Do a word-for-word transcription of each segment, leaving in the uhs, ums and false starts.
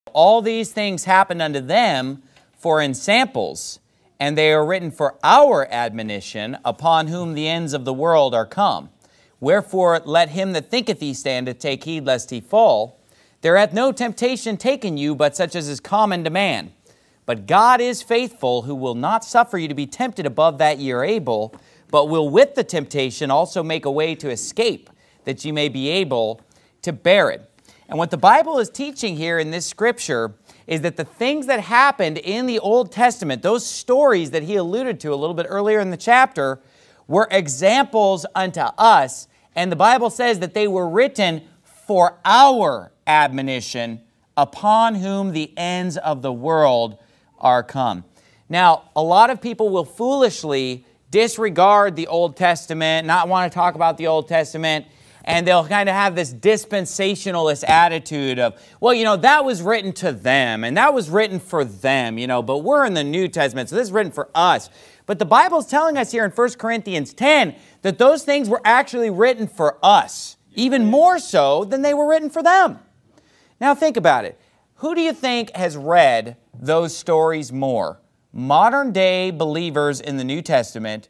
All these things happened unto them for ensamples, and they are written for our admonition, upon whom the ends of the world are come. Wherefore let him that thinketh he standeth take heed lest he fall. There hath no temptation taken you, but such as is common to man. But God is faithful, who will not suffer you to be tempted above that ye are able, but will with the temptation also make a way to escape, that ye may be able to bear it. And what the Bible is teaching here in this scripture is that the things that happened in the Old Testament, those stories that he alluded to a little bit earlier in the chapter, were examples unto us. And the Bible says that they were written for our admonition, upon whom the ends of the world are come. Now, a lot of people will foolishly disregard the Old Testament, not want to talk about the Old Testament, and they'll kind of have this dispensationalist attitude of, well, you know, that was written to them, and that was written for them, you know, but we're in the New Testament, so this is written for us. But the Bible's telling us here in First Corinthians ten that those things were actually written for us, even more so than they were written for them. Now think about it. Who do you think has read those stories more? Modern day believers in the New Testament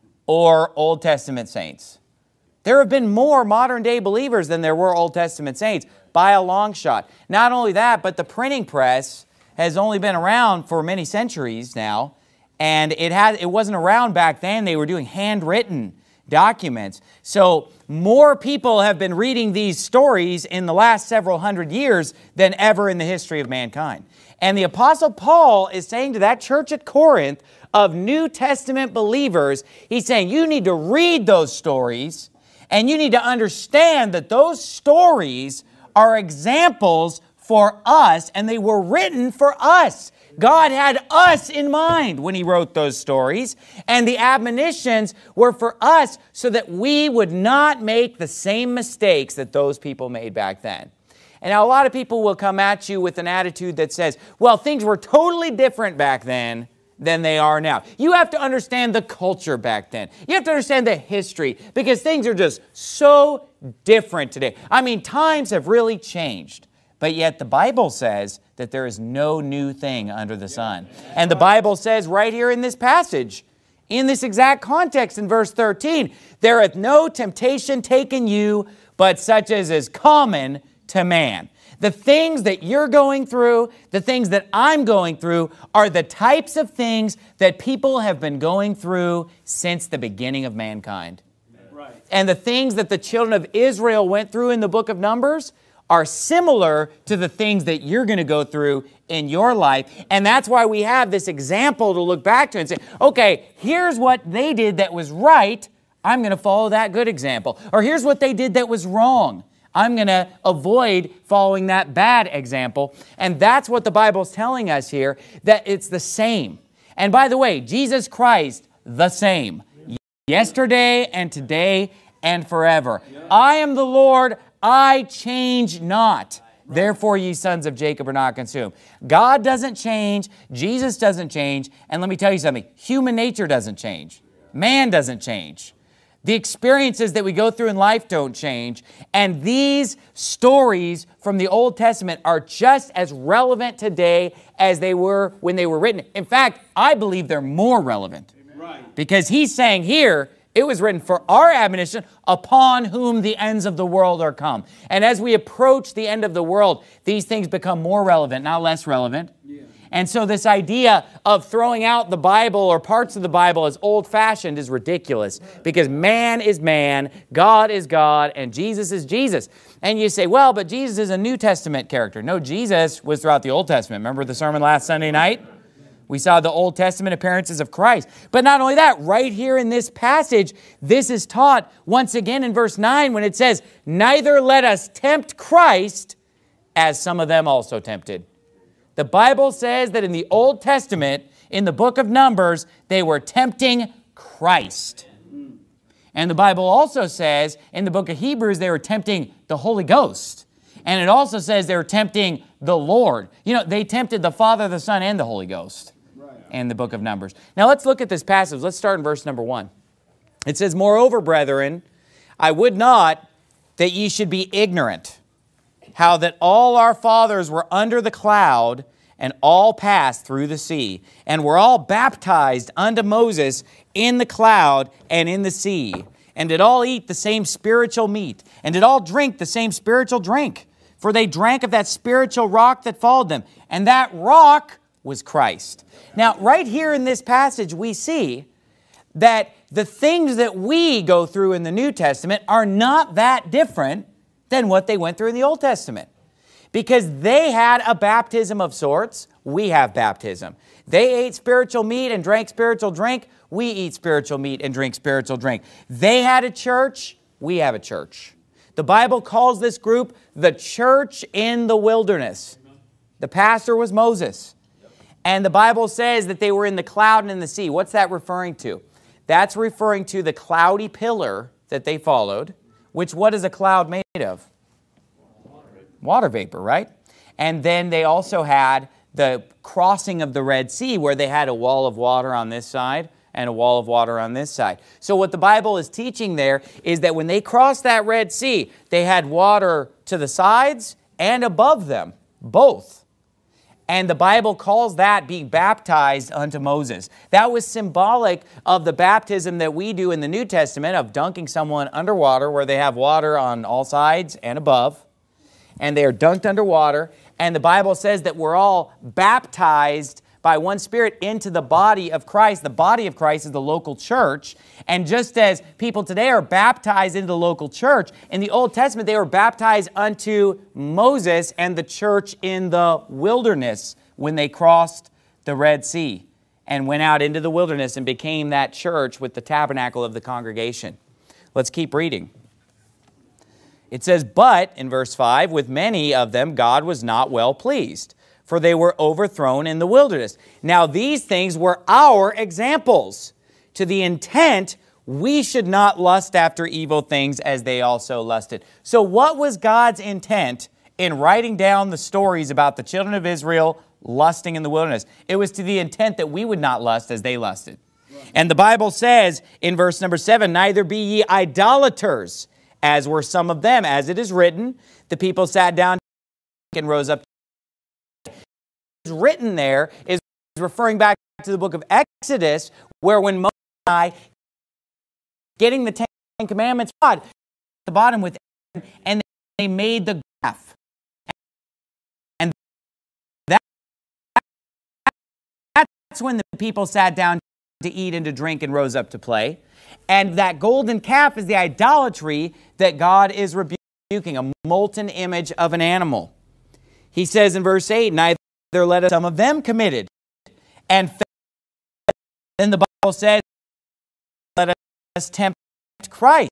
or Old Testament saints? There have been more modern day believers than there were Old Testament saints by a long shot. Not only that, but the printing press has only been around for many centuries now, and it had it wasn't around back then. They were doing handwritten documents. So more people have been reading these stories in the last several hundred years than ever in the history of mankind. And the Apostle Paul is saying to that church at Corinth of New Testament believers, he's saying you need to read those stories, and you need to understand that those stories are examples for us, and they were written for us. God had us in mind when He wrote those stories, and the admonitions were for us so that we would not make the same mistakes that those people made back then. And now a lot of people will come at you with an attitude that says, well, things were totally different back then than they are now. You have to understand the culture back then. You have to understand the history, because things are just so different today. I mean, times have really changed. But yet the Bible says that there is no new thing under the sun. And the Bible says right here in this passage, in this exact context in verse thirteen, there hath no temptation taken you, but such as is common to man. The things that you're going through, the things that I'm going through, are the types of things that people have been going through since the beginning of mankind. Right. And the things that the children of Israel went through in the book of Numbers are similar to the things that you're going to go through in your life. And that's why we have this example to look back to and say, okay, here's what they did that was right. I'm going to follow that good example. Or here's what they did that was wrong. I'm going to avoid following that bad example. And that's what the Bible's telling us here, that it's the same. And by the way, Jesus Christ, the same. Yesterday and today and forever. I am the Lord, I change not. Therefore, ye sons of Jacob are not consumed. God doesn't change. Jesus doesn't change. And let me tell you something. Human nature doesn't change. Man doesn't change. The experiences that we go through in life don't change. And these stories from the Old Testament are just as relevant today as they were when they were written. In fact, I believe they're more relevant. Right. Because he's saying here, it was written for our admonition, upon whom the ends of the world are come. And as we approach the end of the world, these things become more relevant, not less relevant. Yeah. And so this idea of throwing out the Bible or parts of the Bible as old-fashioned is ridiculous, because man is man, God is God, and Jesus is Jesus. And you say, well, but Jesus is a New Testament character. No, Jesus was throughout the Old Testament. Remember the sermon last Sunday night? We saw the Old Testament appearances of Christ. But not only that, right here in this passage, this is taught once again in verse nine when it says, neither let us tempt Christ, as some of them also tempted. The Bible says that in the Old Testament, in the book of Numbers, they were tempting Christ. And the Bible also says in the book of Hebrews, they were tempting the Holy Ghost. And it also says they were tempting the Lord. You know, they tempted the Father, the Son, and the Holy Ghost in the book of Numbers. Now let's look at this passage. Let's start in verse number one. It says, moreover, brethren, I would not that ye should be ignorant. how that all our fathers were under the cloud and all passed through the sea, and were all baptized unto Moses in the cloud and in the sea, and did all eat the same spiritual meat, and did all drink the same spiritual drink, for they drank of that spiritual rock that followed them, and that rock was Christ. Now, right here in this passage, we see that the things that we go through in the New Testament are not that different than what they went through in the Old Testament. Because they had a baptism of sorts, we have baptism. They ate spiritual meat and drank spiritual drink, we eat spiritual meat and drink spiritual drink. They had a church, we have a church. The Bible calls this group the church in the wilderness. The pastor was Moses. And the Bible says that they were in the cloud and in the sea. What's that referring to? That's referring to the cloudy pillar that they followed, which what is a cloud made of? Water vapor, right? And then they also had the crossing of the Red Sea, where they had a wall of water on this side and a wall of water on this side. So what the Bible is teaching there is that when they crossed that Red Sea, they had water to the sides and above them, both. And the Bible calls that being baptized unto Moses. That was symbolic of the baptism that we do in the New Testament of dunking someone underwater, where they have water on all sides and above, and they are dunked underwater. And the Bible says that we're all baptized by one Spirit into the body of Christ. The body of Christ is the local church. And just as people today are baptized into the local church, in the Old Testament they were baptized unto Moses and the church in the wilderness when they crossed the Red Sea and went out into the wilderness and became that church with the tabernacle of the congregation. Let's keep reading. It says, but, in verse five, with many of them God was not well pleased, for they were overthrown in the wilderness. Now these things were our examples, to the intent we should not lust after evil things as they also lusted. So what was God's intent in writing down the stories about the children of Israel lusting in the wilderness? It was to the intent that we would not lust as they lusted. And the Bible says in verse number seven, neither be ye idolaters, as were some of them. As it is written, the people sat down and rose up. What's written there is referring back to the book of Exodus, where when Moses and I, getting the Ten Commandments, God, at the bottom with Aaron, and they made the calf. And that, that's when the people sat down to eat and to drink and rose up to play. And that golden calf is the idolatry that God is rebuking, a molten image of an animal. He says in verse eight, neither let us, some of them committed. And then the Bible says, let us tempt Christ,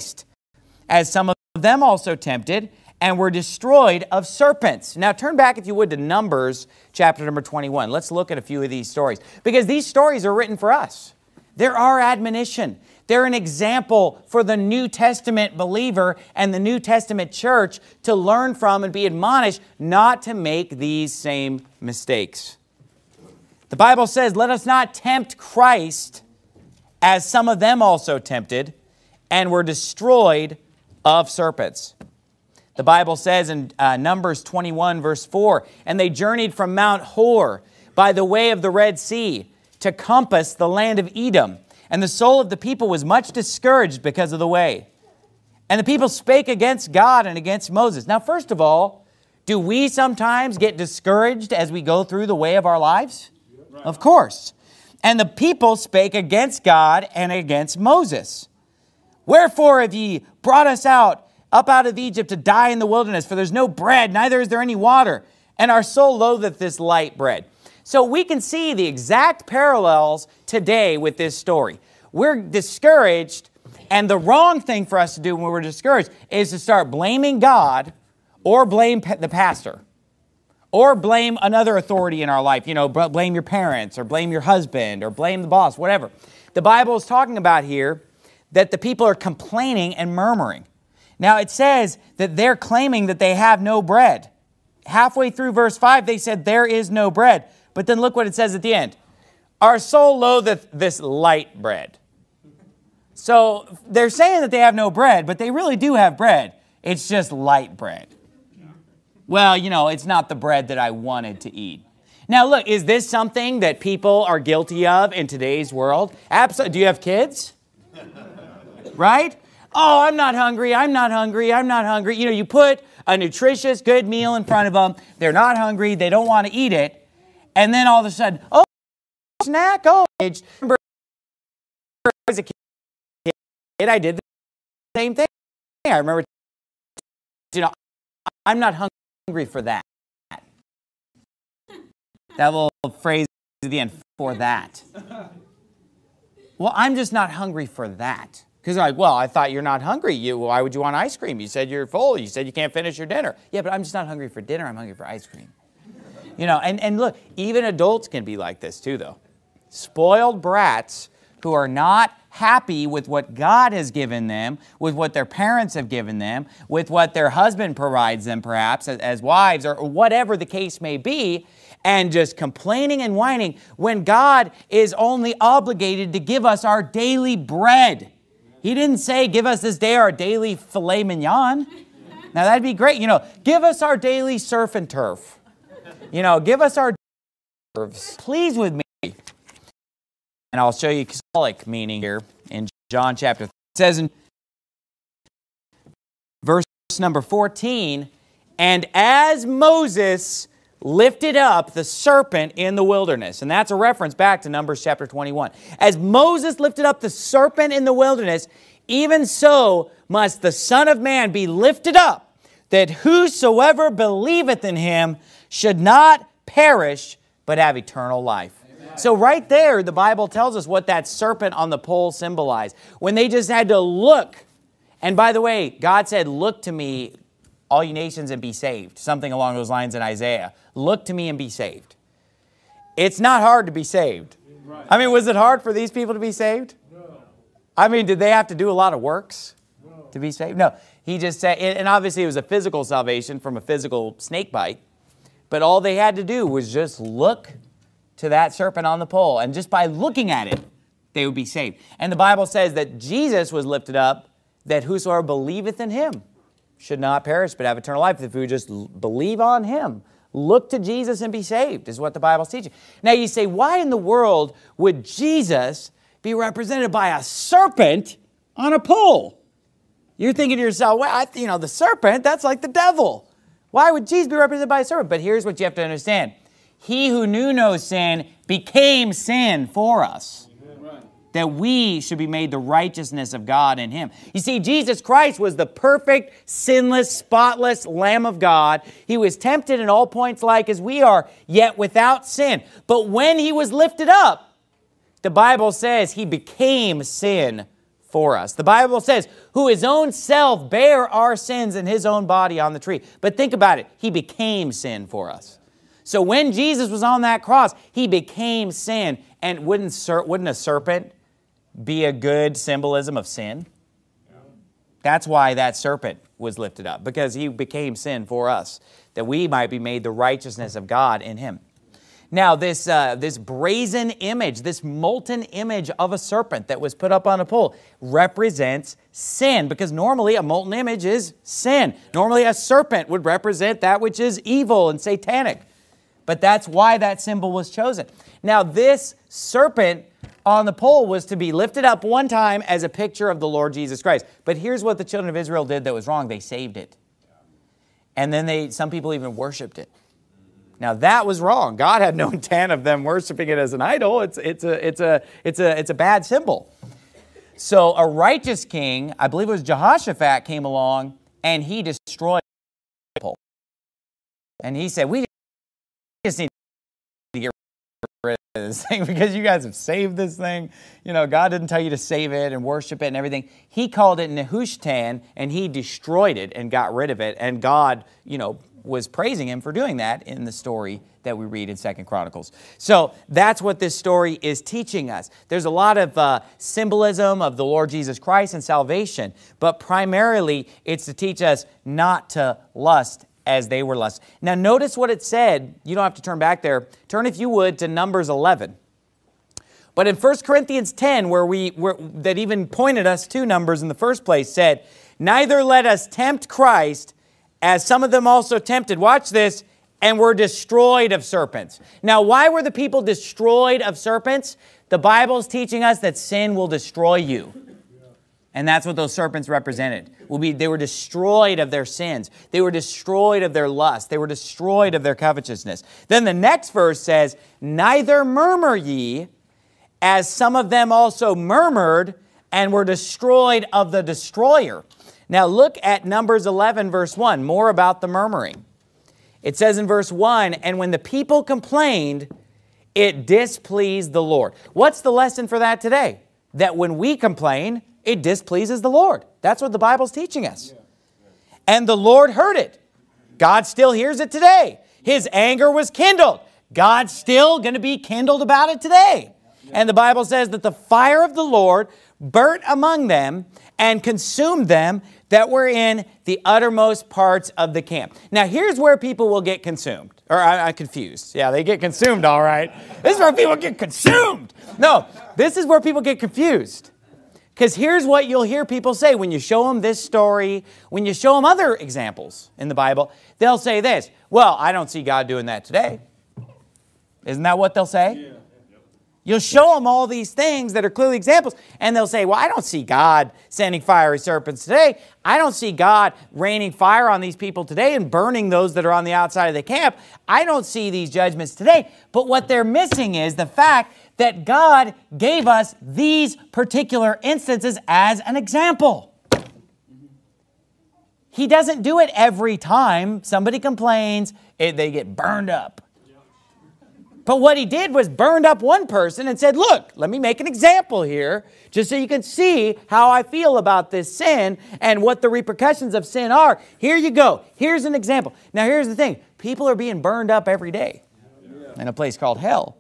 as some of them also tempted, and were destroyed of serpents. Now turn back, if you would, to Numbers chapter number twenty-one. Let's look at a few of these stories, because these stories are written for us. They're our admonition. They're an example for the New Testament believer and the New Testament church to learn from and be admonished not to make these same mistakes. The Bible says, let us not tempt Christ, as some of them also tempted, and were destroyed of serpents. The Bible says in uh, Numbers twenty-one, verse four, and they journeyed from Mount Hor by the way of the Red Sea to compass the land of Edom. And the soul of the people was much discouraged because of the way. And the people spake against God and against Moses. Now, first of all, do we sometimes get discouraged as we go through the way of our lives? Right. Of course. And the people spake against God and against Moses. Wherefore have ye brought us out, up out of Egypt to die in the wilderness? For there's no bread, neither is there any water. And our soul loatheth this light bread. So we can see the exact parallels today with this story. We're discouraged, and the wrong thing for us to do when we're discouraged is to start blaming God or blame the pastor or blame another authority in our life. You know, blame your parents or blame your husband or blame the boss, whatever. The Bible is talking about here that the people are complaining and murmuring. Now it says that they're claiming that they have no bread. Halfway through verse five, they said there is no bread. But then look what it says at the end. Our soul loatheth this light bread. So they're saying that they have no bread, but they really do have bread. It's just light bread. Well, you know, it's not the bread that I wanted to eat. Now, look, is this something that people are guilty of in today's world? Absolutely. Do you have kids? Right? Oh, I'm not hungry. I'm not hungry. I'm not hungry. You know, you put a nutritious, good meal in front of them. They're not hungry. They don't want to eat it. And then all of a sudden, oh, snack. Oh, I remember as a kid, I did the same thing. I remember, you know, I'm not hungry for that. That little phrase at the end, for that. Well, I'm just not hungry for that. Because like, well, I thought you're not hungry. You, why would you want ice cream? You said you're full. You said you can't finish your dinner. Yeah, but I'm just not hungry for dinner. I'm hungry for ice cream. You know, and, and look, even adults can be like this too, though. Spoiled brats who are not happy with what God has given them, with what their parents have given them, with what their husband provides them, perhaps, as, as wives, or, or whatever the case may be, and just complaining and whining when God is only obligated to give us our daily bread. He didn't say, give us this day our daily filet mignon. Now, that'd be great. You know, give us our daily surf and turf. You know, give us our turfs. Please with me. And I'll show you symbolic meaning here in John chapter three. It says in verse number fourteen, and as Moses lifted up the serpent in the wilderness. And that's a reference back to Numbers chapter twenty-one. As Moses lifted up the serpent in the wilderness, even so must the Son of Man be lifted up, that whosoever believeth in him should not perish, but have eternal life. Amen. So right there, the Bible tells us what that serpent on the pole symbolized. When they just had to look. And by the way, God said, look to me, all you nations, and be saved. Something along those lines in Isaiah. Look to me and be saved. It's not hard to be saved. Right. I mean, was it hard for these people to be saved? No. I mean, did they have to do a lot of works no. to be saved? No. He just said, and obviously it was a physical salvation from a physical snake bite. But all they had to do was just look to that serpent on the pole. And just by looking at it, they would be saved. And the Bible says that Jesus was lifted up, that whosoever believeth in him should not perish, but have eternal life. If we just believe on him, look to Jesus and be saved, is what the Bible's teaching. Now you say, why in the world would Jesus be represented by a serpent on a pole? You're thinking to yourself, well, I, you know, the serpent, that's like the devil. Why would Jesus be represented by a serpent? But here's what you have to understand. He who knew no sin became sin for us, that we should be made the righteousness of God in him. You see, Jesus Christ was the perfect, sinless, spotless Lamb of God. He was tempted in all points like as we are, yet without sin. But when he was lifted up, the Bible says he became sin for us. The Bible says, who his own self bare our sins in his own body on the tree. But think about it. He became sin for us. So when Jesus was on that cross, he became sin. And wouldn't, wouldn't a serpent be a good symbolism of sin? That's why that serpent was lifted up, because he became sin for us, that we might be made the righteousness of God in him. Now, this, uh, this brazen image, this molten image of a serpent that was put up on a pole represents sin, because normally a molten image is sin. Normally a serpent would represent that which is evil and satanic. But that's why that symbol was chosen. Now, this serpent on the pole was to be lifted up one time as a picture of the Lord Jesus Christ. But here's what the children of Israel did that was wrong. They saved it. And then they, some people even worshiped it. Now that was wrong. God had no intent of them worshiping it as an idol. It's, it's, a, it's, a, it's, a, it's a bad symbol. So a righteous king, I believe it was Jehoshaphat, came along and he destroyed the pole. And he said, we just need to get rid of this thing because you guys have saved this thing. You know, God didn't tell you to save it and worship it and everything. He called it Nehushtan and he destroyed it and got rid of it. And God, you know, was praising him for doing that in the story that we read in Second Chronicles. So that's what this story is teaching us. There's a lot of uh, symbolism of the Lord Jesus Christ and salvation, but primarily it's to teach us not to lust as they were lust. Now notice what it said. You don't have to turn back there. Turn, if you would, to Numbers eleven. But in First Corinthians ten, where we where, that even pointed us to Numbers in the first place, said, neither let us tempt Christ, as some of them also tempted, watch this, and were destroyed of serpents. Now, why were the people destroyed of serpents? The Bible's teaching us that sin will destroy you. And that's what those serpents represented. Will be, they were destroyed of their sins. They were destroyed of their lust. They were destroyed of their covetousness. Then the next verse says, neither murmur ye, as some of them also murmured and were destroyed of the destroyer. Now look at Numbers eleven, verse one, more about the murmuring. It says in verse one, and when the people complained, it displeased the Lord. What's the lesson for that today? That when we complain, it displeases the Lord. That's what the Bible's teaching us. And the Lord heard it. God still hears it today. His anger was kindled. God's still going to be kindled about it today. And the Bible says that the fire of the Lord burnt among them and consumed them that were in the uttermost parts of the camp. Now, here's where people will get consumed. Or I, I'm confused. Yeah, they get consumed, all right. This is where people get consumed. No, this is where people get confused. Because here's what you'll hear people say when you show them this story, when you show them other examples in the Bible, they'll say this, well, I don't see God doing that today. Isn't that what they'll say? Yeah. You'll show them all these things that are clearly examples, and they'll say, well, I don't see God sending fiery serpents today. I don't see God raining fire on these people today and burning those that are on the outside of the camp. I don't see these judgments today. But what they're missing is the fact that God gave us these particular instances as an example. He doesn't do it every time somebody complains, it, they get burned up. But what he did was burned up one person and said, look, let me make an example here, just so you can see how I feel about this sin and what the repercussions of sin are. Here you go. Here's an example. Now, here's the thing. People are being burned up every day in a place called hell.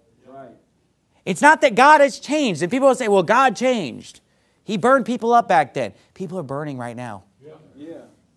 It's not that God has changed. And people will say, well, God changed. He burned people up back then. People are burning right now. Yeah. Yeah.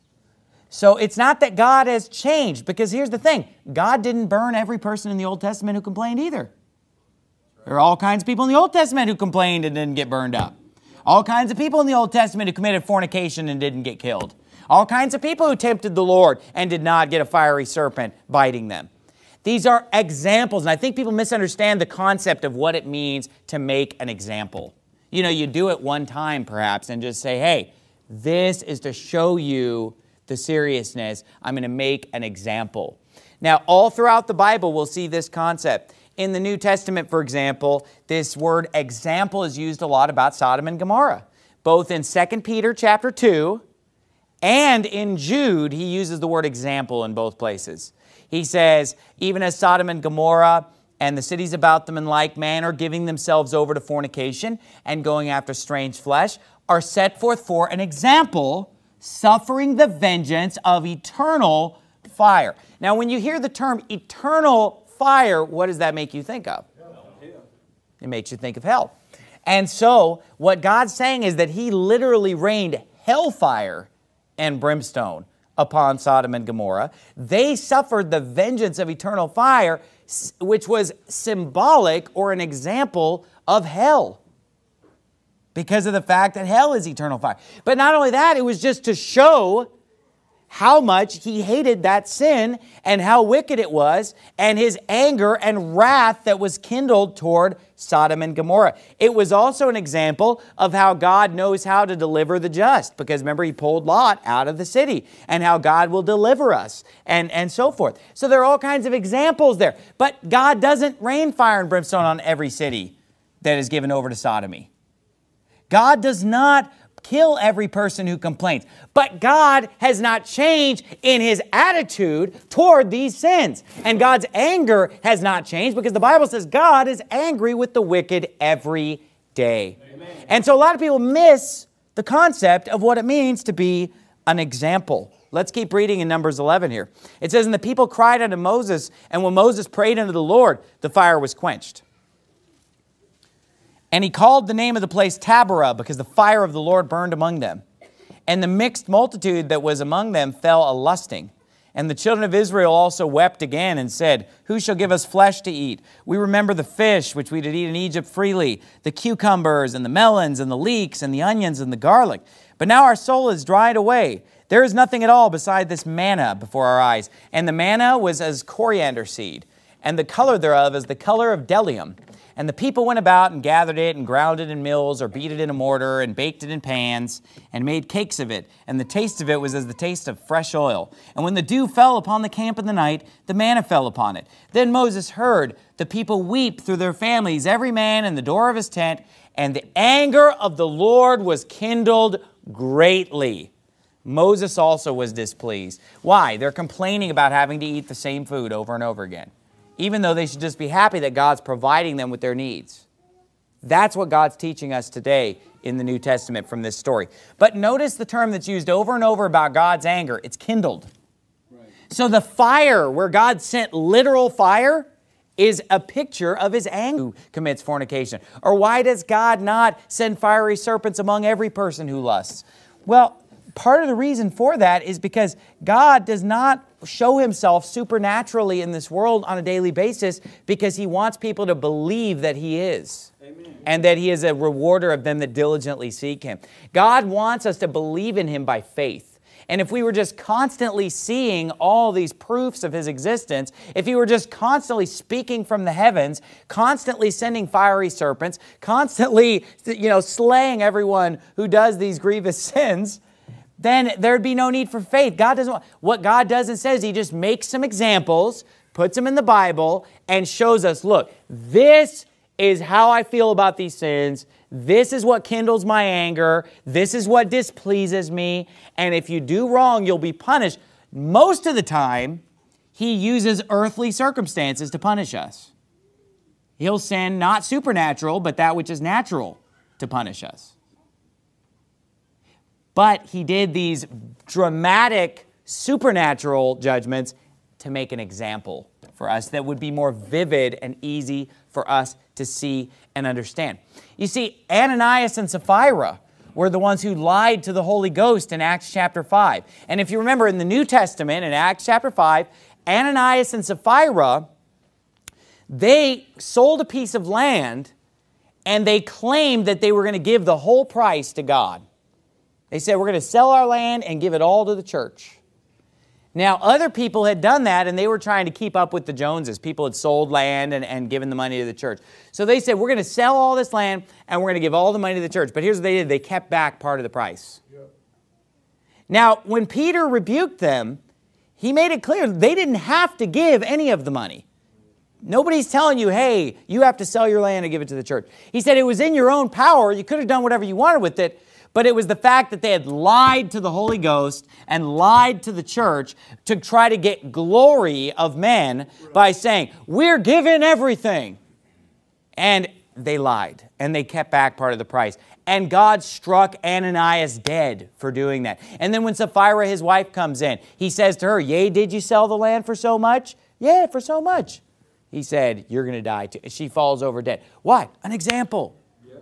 So it's not that God has changed, because here's the thing. God didn't burn every person in the Old Testament who complained either. There are all kinds of people in the Old Testament who complained and didn't get burned up. All kinds of people in the Old Testament who committed fornication and didn't get killed. All kinds of people who tempted the Lord and did not get a fiery serpent biting them. These are examples, and I think people misunderstand the concept of what it means to make an example. You know, you do it one time perhaps and just say, hey, this is to show you the seriousness. I'm going to make an example. Now, all throughout the Bible, we'll see this concept. In the New Testament, for example, this word example is used a lot about Sodom and Gomorrah. Both in Second Peter chapter two and in Jude, he uses the word example in both places. He says, even as Sodom and Gomorrah and the cities about them in like manner, giving themselves over to fornication and going after strange flesh, are set forth for an example, suffering the vengeance of eternal fire. Now, when you hear the term eternal fire, what does that make you think of? It makes you think of hell. And so, what God's saying is that He literally rained hellfire and brimstone upon Sodom and Gomorrah. They suffered the vengeance of eternal fire, which was symbolic or an example of hell, because of the fact that hell is eternal fire. But not only that, it was just to show how much He hated that sin and how wicked it was, and His anger and wrath that was kindled toward Sodom and Gomorrah. It was also an example of how God knows how to deliver the just, because remember, He pulled Lot out of the city, and how God will deliver us, and, and so forth. So there are all kinds of examples there. But God doesn't rain fire and brimstone on every city that is given over to sodomy. God does not kill every person who complains. But God has not changed in His attitude toward these sins. And God's anger has not changed, because the Bible says God is angry with the wicked every day. Amen. And so a lot of people miss the concept of what it means to be an example. Let's keep reading in Numbers eleven here. It says, and the people cried unto Moses, and when Moses prayed unto the Lord, the fire was quenched. And he called the name of the place Taberah, because the fire of the Lord burned among them. And the mixed multitude that was among them fell a lusting. And the children of Israel also wept again and said, who shall give us flesh to eat? We remember the fish which we did eat in Egypt freely, the cucumbers and the melons and the leeks and the onions and the garlic. But now our soul is dried away. There is nothing at all beside this manna before our eyes. And the manna was as coriander seed, and the color thereof is the color of bdellium. And the people went about and gathered it and ground it in mills or beat it in a mortar and baked it in pans and made cakes of it. And the taste of it was as the taste of fresh oil. And when the dew fell upon the camp in the night, the manna fell upon it. Then Moses heard the people weep through their families, every man in the door of his tent. And the anger of the Lord was kindled greatly. Moses also was displeased. Why? They're complaining about having to eat the same food over and over again, even though they should just be happy that God's providing them with their needs. That's what God's teaching us today in the New Testament from this story. But notice the term that's used over and over about God's anger. It's kindled. Right. So the fire, where God sent literal fire, is a picture of his anger who commits fornication. Or why does God not send fiery serpents among every person who lusts? Well, part of the reason for that is because God does not show himself supernaturally in this world on a daily basis because he wants people to believe that he is. Amen. And that he is a rewarder of them that diligently seek him. God wants us to believe in him by faith. And if we were just constantly seeing all these proofs of his existence, if he were just constantly speaking from the heavens, constantly sending fiery serpents, constantly, you know, slaying everyone who does these grievous sins, then there'd be no need for faith. God doesn't want, what God does and says, he just makes some examples, puts them in the Bible, and shows us, look, this is how I feel about these sins. This is what kindles my anger. This is what displeases me. And if you do wrong, you'll be punished. Most of the time, he uses earthly circumstances to punish us. He'll send not supernatural, but that which is natural to punish us. But he did these dramatic supernatural judgments to make an example for us that would be more vivid and easy for us to see and understand. You see, Ananias and Sapphira were the ones who lied to the Holy Ghost in Acts chapter five. And if you remember in the New Testament, in Acts chapter five, Ananias and Sapphira, they sold a piece of land and they claimed that they were going to give the whole price to God. They said, we're going to sell our land and give it all to the church. Now, other people had done that, and they were trying to keep up with the Joneses. People had sold land and, and given the money to the church. So they said, we're going to sell all this land, and we're going to give all the money to the church. But here's what they did. They kept back part of the price. Yep. Now, when Peter rebuked them, he made it clear they didn't have to give any of the money. Nobody's telling you, hey, you have to sell your land and give it to the church. He said it was in your own power. You could have done whatever you wanted with it. But it was the fact that they had lied to the Holy Ghost and lied to the church to try to get glory of men by saying, we're giving everything. And they lied, and they kept back part of the price. And God struck Ananias dead for doing that. And then when Sapphira, his wife, comes in, he says to her, yea, did you sell the land for so much? Yeah, for so much. He said, you're going to die too. She falls over dead. Why? An example.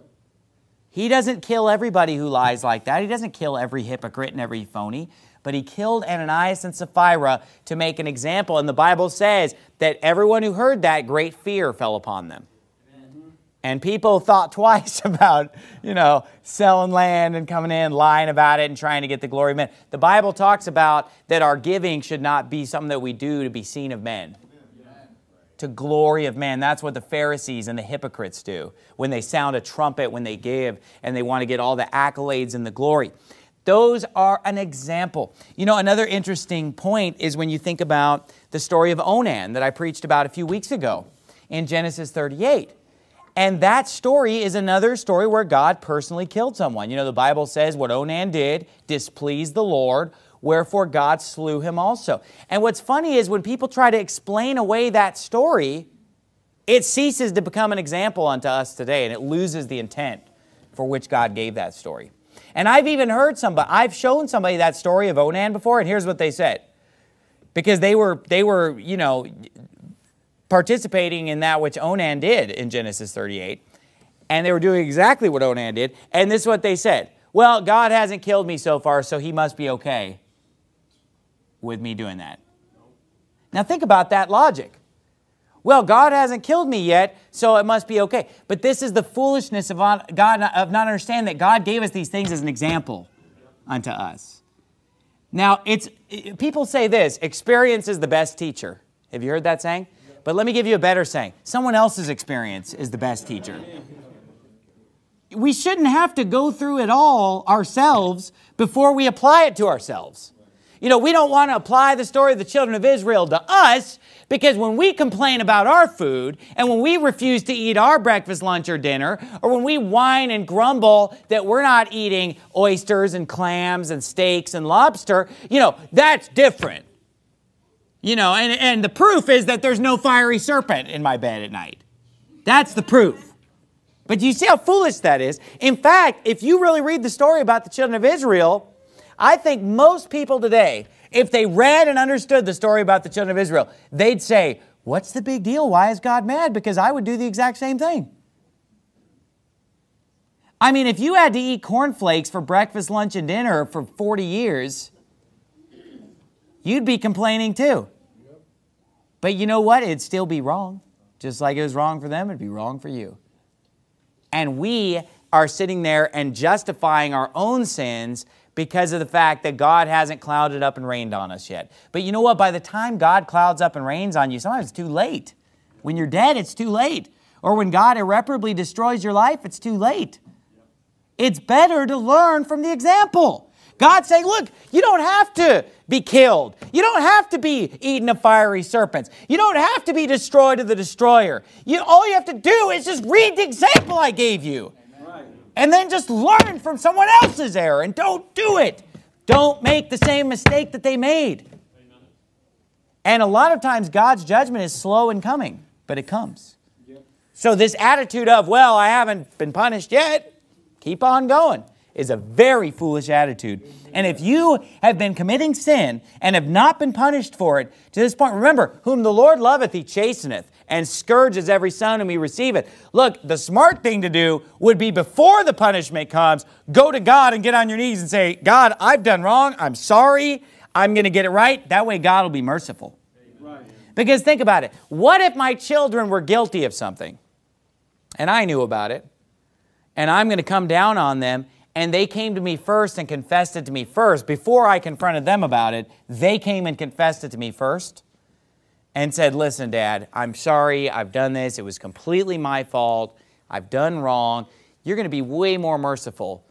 He doesn't kill everybody who lies like that. He doesn't kill every hypocrite and every phony. But he killed Ananias and Sapphira to make an example. And the Bible says that everyone who heard that, great fear fell upon them. Amen. And people thought twice about, you know, selling land and coming in, lying about it and trying to get the glory of men. The Bible talks about that our giving should not be something that we do to be seen of men. To glory of man. That's what the Pharisees and the hypocrites do when they sound a trumpet, when they give, and they want to get all the accolades and the glory. Those are an example. You know, another interesting point is when you think about the story of Onan that I preached about a few weeks ago in Genesis thirty-eight. And that story is another story where God personally killed someone. You know, the Bible says what Onan did displeased the Lord, wherefore God slew him also. And what's funny is when people try to explain away that story, it ceases to become an example unto us today, and it loses the intent for which God gave that story. And I've even heard somebody, I've shown somebody that story of Onan before, and here's what they said. Because they were, they were, you know, participating in that which Onan did in Genesis thirty-eight, and they were doing exactly what Onan did, and this is what they said. Well, God hasn't killed me so far, so he must be okay with me doing that. Now think about that logic. Well, God hasn't killed me yet, so it must be okay. But this is the foolishness of God, of not understanding that God gave us these things as an example unto us. Now, it's people say this, experience is the best teacher. Have you heard that saying? But let me give you a better saying. Someone else's experience is the best teacher. We shouldn't have to go through it all ourselves before we apply it to ourselves. You know, we don't want to apply the story of the children of Israel to us, because when we complain about our food, and when we refuse to eat our breakfast, lunch, or dinner, or when we whine and grumble that we're not eating oysters and clams and steaks and lobster, you know, that's different. You know, and, and the proof is that there's no fiery serpent in my bed at night. That's the proof. But do you see how foolish that is? In fact, if you really read the story about the children of Israel, I think most people today, if they read and understood the story about the children of Israel, they'd say, what's the big deal? Why is God mad? Because I would do the exact same thing. I mean, if you had to eat cornflakes for breakfast, lunch, and dinner for forty years, you'd be complaining too. But you know what? It'd still be wrong. Just like it was wrong for them, it'd be wrong for you. And we are sitting there and justifying our own sins because of the fact that God hasn't clouded up and rained on us yet. But you know what? By the time God clouds up and rains on you, sometimes it's too late. When you're dead, it's too late. Or when God irreparably destroys your life, it's too late. It's better to learn from the example. God's saying, look, you don't have to be killed. You don't have to be eaten of fiery serpents. You don't have to be destroyed of the destroyer. You, all you have to do is just read the example I gave you. And then just learn from someone else's error and don't do it. Don't make the same mistake that they made. Amen. And a lot of times God's judgment is slow in coming, but it comes. Yep. So this attitude of, well, I haven't been punished yet, keep on going, is a very foolish attitude. And if you have been committing sin and have not been punished for it to this point, remember, whom the Lord loveth, he chasteneth, and scourges every son whom he receiveth. Look, the smart thing to do would be before the punishment comes, go to God and get on your knees and say, God, I've done wrong. I'm sorry. I'm going to get it right. That way God will be merciful. Right. Because think about it. What if my children were guilty of something and I knew about it, and I'm going to come down on them, and they came to me first and confessed it to me first? Before I confronted them about it, they came and confessed it to me first and said, listen, Dad, I'm sorry, I've done this. It was completely my fault. I've done wrong. You're going to be way more merciful.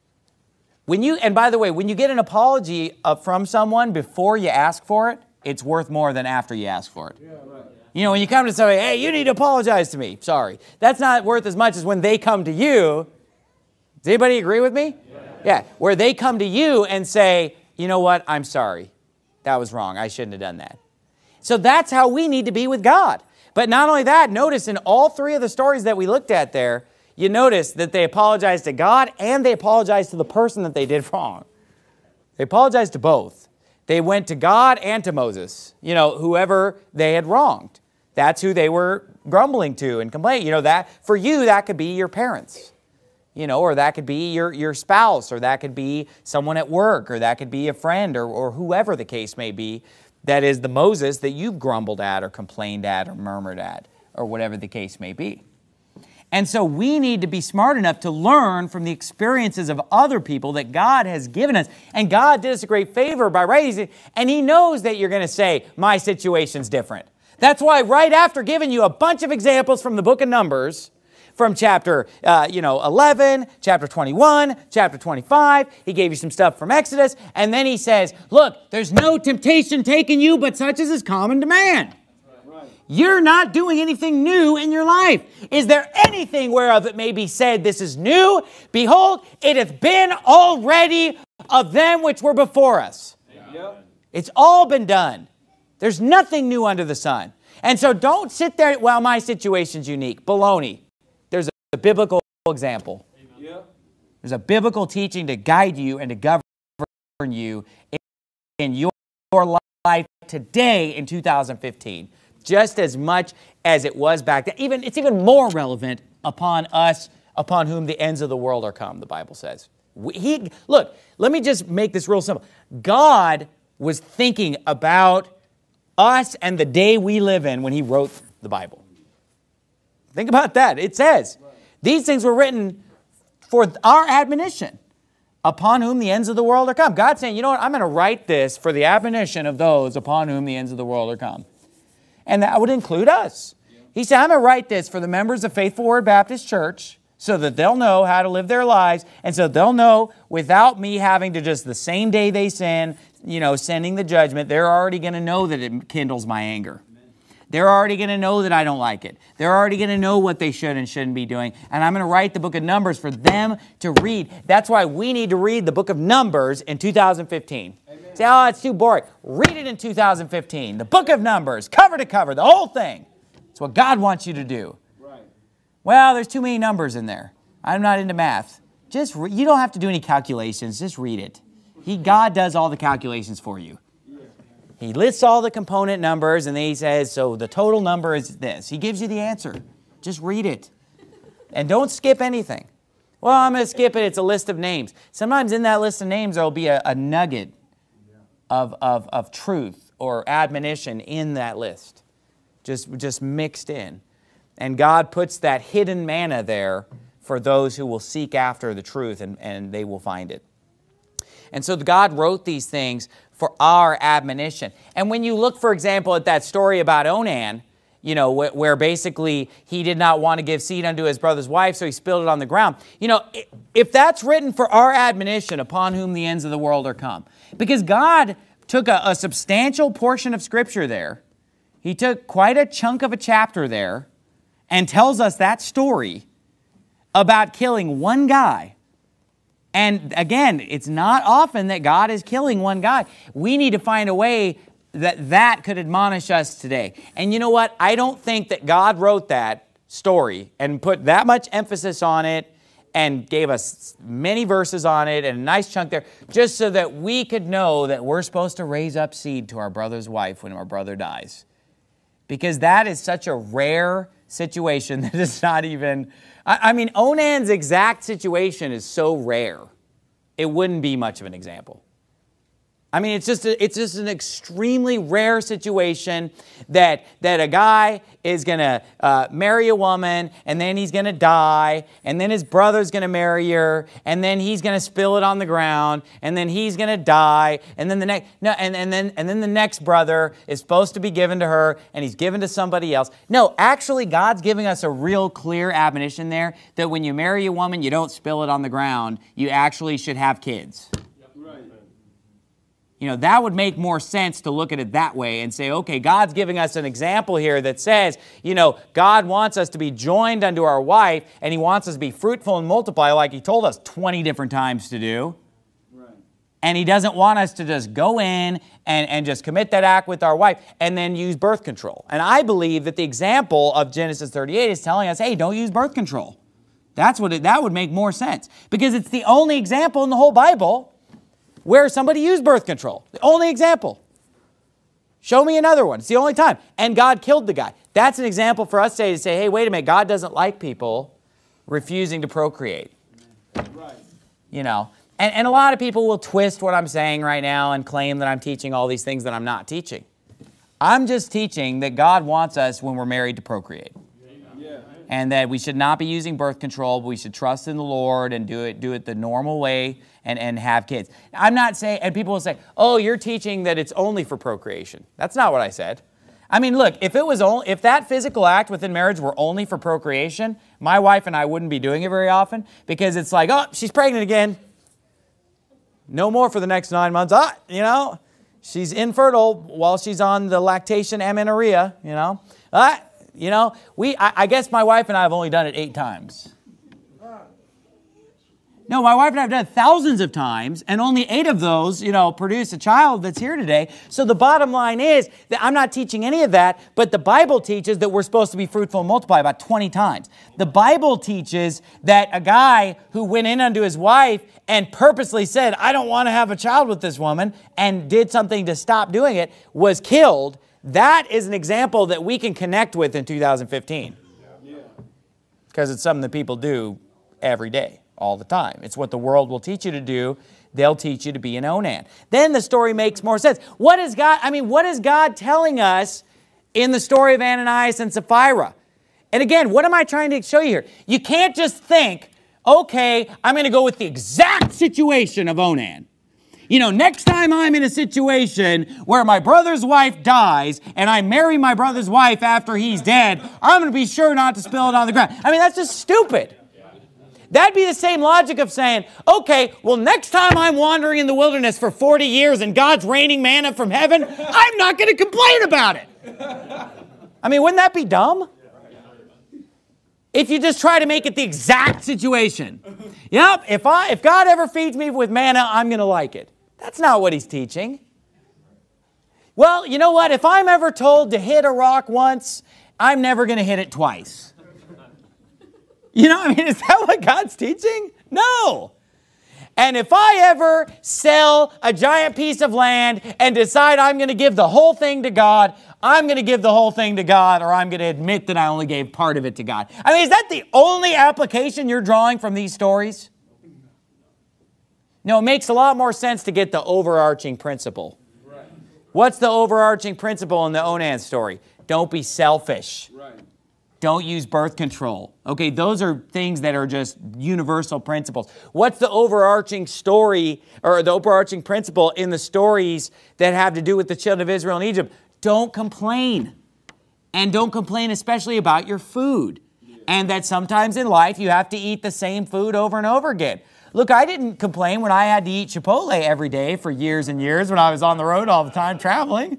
When you, and by the way, when you get an apology uh, from someone before you ask for it, it's worth more than after you ask for it. Yeah, right. You know, when you come to somebody, hey, you need to apologize to me. Sorry. That's not worth as much as when they come to you. Does anybody agree with me? Yeah. Yeah. Where they come to you and say, you know what, I'm sorry. That was wrong. I shouldn't have done that. So that's how we need to be with God. But not only that, notice in all three of the stories that we looked at there, you notice that they apologized to God and they apologized to the person that they did wrong. They apologized to both. They went to God and to Moses, you know, whoever they had wronged. That's who they were grumbling to and complaining. You know, that for you, that could be your parents, you know, or that could be your, your spouse, or that could be someone at work, or that could be a friend, or, or whoever the case may be. That is the Moses that you've grumbled at or complained at or murmured at, or whatever the case may be. And so we need to be smart enough to learn from the experiences of other people that God has given us. And God did us a great favor by raising, and he knows that you're going to say, my situation's different. That's why right after giving you a bunch of examples from the book of Numbers, from chapter uh, you know, eleven, chapter twenty-one, chapter twenty-five. He gave you some stuff from Exodus. And then he says, look, there's no temptation taken you, but such as is common to man. Right. You're not doing anything new in your life. Is there anything whereof it may be said, this is new? Behold, it hath been already of them which were before us. Yeah. It's all been done. There's nothing new under the sun. And so don't sit there, well, my situation's unique. Baloney. There's a biblical example. Yeah. There's a biblical teaching to guide you and to govern you in your life today in two thousand fifteen. Just as much as it was back then. Even, it's even more relevant upon us, upon whom the ends of the world are come, the Bible says. We, he, look, let me just make this real simple. God was thinking about us and the day we live in when he wrote the Bible. Think about that. It says, these things were written for our admonition, upon whom the ends of the world are come. God's saying, you know what, I'm going to write this for the admonition of those upon whom the ends of the world are come. And that would include us. He said, I'm going to write this for the members of Faithful Word Baptist Church so that they'll know how to live their lives, and so they'll know without me having to just the same day they sin, you know, sending the judgment, they're already going to know that it kindles my anger. They're already going to know that I don't like it. They're already going to know what they should and shouldn't be doing. And I'm going to write the book of Numbers for them to read. That's why we need to read the book of Numbers in two thousand fifteen. Amen. Say, oh, it's too boring. Read it in two thousand fifteen. The book of Numbers, cover to cover, the whole thing. It's what God wants you to do. Right. Well, there's too many numbers in there. I'm not into math. Just re- you don't have to do any calculations. Just read it. He, God does all the calculations for you. He lists all the component numbers, and then he says, so the total number is this. He gives you the answer. Just read it. And don't skip anything. Well, I'm going to skip it. It's a list of names. Sometimes in that list of names, there will be a, a nugget of, of, of truth or admonition in that list, just, just mixed in. And God puts that hidden manna there for those who will seek after the truth, and, and they will find it. And so God wrote these things for our admonition. And when you look, for example, at that story about Onan, you know, wh where basically he did not want to give seed unto his brother's wife, so he spilled it on the ground. You know, if that's written for our admonition, upon whom the ends of the world are come. Because God took a, a substantial portion of Scripture there. He took quite a chunk of a chapter there and tells us that story about killing one guy. And again, it's not often that God is killing one guy. We need to find a way that that could admonish us today. And you know what? I don't think that God wrote that story and put that much emphasis on it and gave us many verses on it and a nice chunk there just so that we could know that we're supposed to raise up seed to our brother's wife when our brother dies. Because that is such a rare situation that it's not even... I mean, Onan's exact situation is so rare, it wouldn't be much of an example. I mean, it's just, a, it's just an extremely rare situation that, that a guy is going to uh, marry a woman, and then he's going to die, and then his brother's going to marry her, and then he's going to spill it on the ground, and then he's going to die, and then the next no, and, and then and then the next brother is supposed to be given to her, and he's given to somebody else. No, actually, God's giving us a real clear admonition there that when you marry a woman, you don't spill it on the ground. You actually should have kids. You know, that would make more sense to look at it that way and say, okay, God's giving us an example here that says, you know, God wants us to be joined unto our wife, and He wants us to be fruitful and multiply like He told us twenty different times to do. Right. And He doesn't want us to just go in and, and just commit that act with our wife and then use birth control. And I believe that the example of Genesis thirty-eight is telling us, hey, don't use birth control. That's what it, that would make more sense, because it's the only example in the whole Bible where somebody used birth control. The only example. Show me another one. It's the only time. And God killed the guy. That's an example for us today to say, hey, wait a minute, God doesn't like people refusing to procreate. Right. You know, and, and a lot of people will twist what I'm saying right now and claim that I'm teaching all these things that I'm not teaching. I'm just teaching that God wants us when we're married to procreate. And that we should not be using birth control, but we should trust in the Lord and do it, do it the normal way and, and have kids. I'm not saying, and people will say, oh, you're teaching that it's only for procreation. That's not what I said. I mean, look, if it was only, if that physical act within marriage were only for procreation, my wife and I wouldn't be doing it very often, because it's like, oh, she's pregnant again. No more for the next nine months. Ah, you know, she's infertile while she's on the lactation amenorrhea, you know. Ah, You know, we, I, I guess my wife and I have only done it eight times. No, my wife and I have done it thousands of times, and only eight of those, you know, produce a child that's here today. So the bottom line is that I'm not teaching any of that, but the Bible teaches that we're supposed to be fruitful and multiply about twenty times. The Bible teaches that a guy who went in unto his wife and purposely said, I don't want to have a child with this woman, and did something to stop doing it, was killed. That is an example that we can connect with in two thousand fifteen. Because it's something that people do every day, all the time. It's what the world will teach you to do. They'll teach you to be an Onan. Then the story makes more sense. What is God, I mean, what is God telling us in the story of Ananias and Sapphira? And again, what am I trying to show you here? You can't just think, okay, I'm going to go with the exact situation of Onan. You know, next time I'm in a situation where my brother's wife dies and I marry my brother's wife after he's dead, I'm going to be sure not to spill it on the ground. I mean, that's just stupid. That'd be the same logic of saying, okay, well, next time I'm wandering in the wilderness for forty years and God's raining manna from heaven, I'm not going to complain about it. I mean, wouldn't that be dumb? If you just try to make it the exact situation. Yep, if, I, if God ever feeds me with manna, I'm going to like it. That's not what he's teaching. Well, you know what? If I'm ever told to hit a rock once, I'm never going to hit it twice. You know, I mean, is that what God's teaching? No. And if I ever sell a giant piece of land and decide I'm going to give the whole thing to God, I'm going to give the whole thing to God, or I'm going to admit that I only gave part of it to God. I mean, is that the only application you're drawing from these stories? No, it makes a lot more sense to get the overarching principle. Right. What's the overarching principle in the Onan story? Don't be selfish. Right. Don't use birth control. Okay, those are things that are just universal principles. What's the overarching story or the overarching principle in the stories that have to do with the children of Israel in Egypt? Don't complain. And don't complain especially about your food. And that sometimes in life you have to eat the same food over and over again. Look, I didn't complain when I had to eat Chipotle every day for years and years when I was on the road all the time traveling.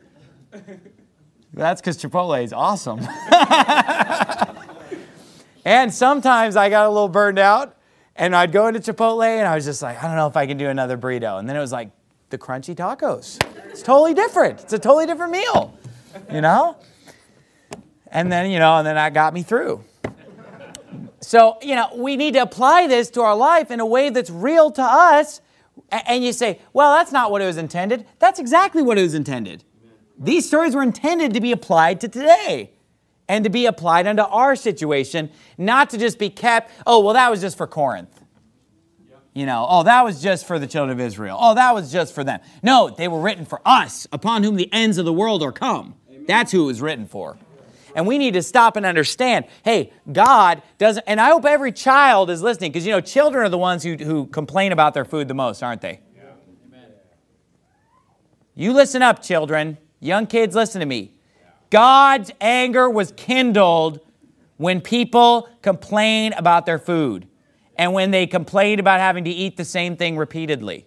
That's because Chipotle is awesome. And sometimes I got a little burned out and I'd go into Chipotle and I was just like, I don't know if I can do another burrito. And then it was like the crunchy tacos. It's totally different. It's a totally different meal, you know? And then, you know, and then that got me through. So, you know, we need to apply this to our life in a way that's real to us. And you say, well, that's not what it was intended. That's exactly what it was intended. These stories were intended to be applied to today and to be applied unto our situation, not to just be kept, oh, well, that was just for Corinth. You know, oh, that was just for the children of Israel. Oh, that was just for them. No, they were written for us, upon whom the ends of the world are come. Amen. That's who it was written for. And we need to stop and understand, hey, God doesn't, and I hope every child is listening, because, you know, children are the ones who, who complain about their food the most, aren't they? Yeah. Amen. You listen up, children. Young kids, listen to me. God's anger was kindled when people complain about their food and when they complain about having to eat the same thing repeatedly.